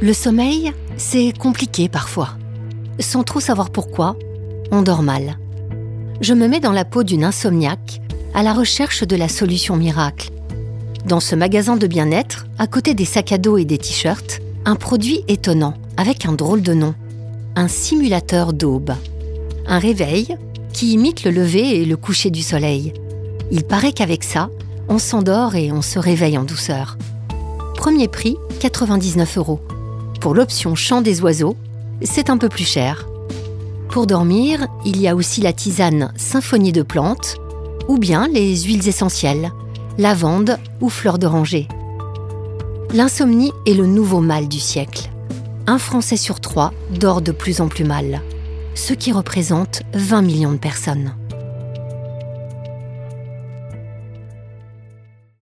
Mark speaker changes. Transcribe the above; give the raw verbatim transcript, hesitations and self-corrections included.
Speaker 1: Le sommeil, c'est compliqué parfois. Sans trop savoir pourquoi, on dort mal. Je me mets dans la peau d'une insomniaque à la recherche de la solution miracle. Dans ce magasin de bien-être, à côté des sacs à dos et des t-shirts, un produit étonnant, avec un drôle de nom. Un simulateur d'aube. Un réveil qui imite le lever et le coucher du soleil. Il paraît qu'avec ça, on s'endort et on se réveille en douceur. Premier prix, quatre-vingt-dix-neuf euros. Pour l'option chant des oiseaux, c'est un peu plus cher. Pour dormir, il y a aussi la tisane symphonie de plantes ou bien les huiles essentielles, lavande ou fleurs d'oranger. L'insomnie est le nouveau mal du siècle. Un Français sur trois dort de plus en plus mal, ce qui représente vingt millions de personnes.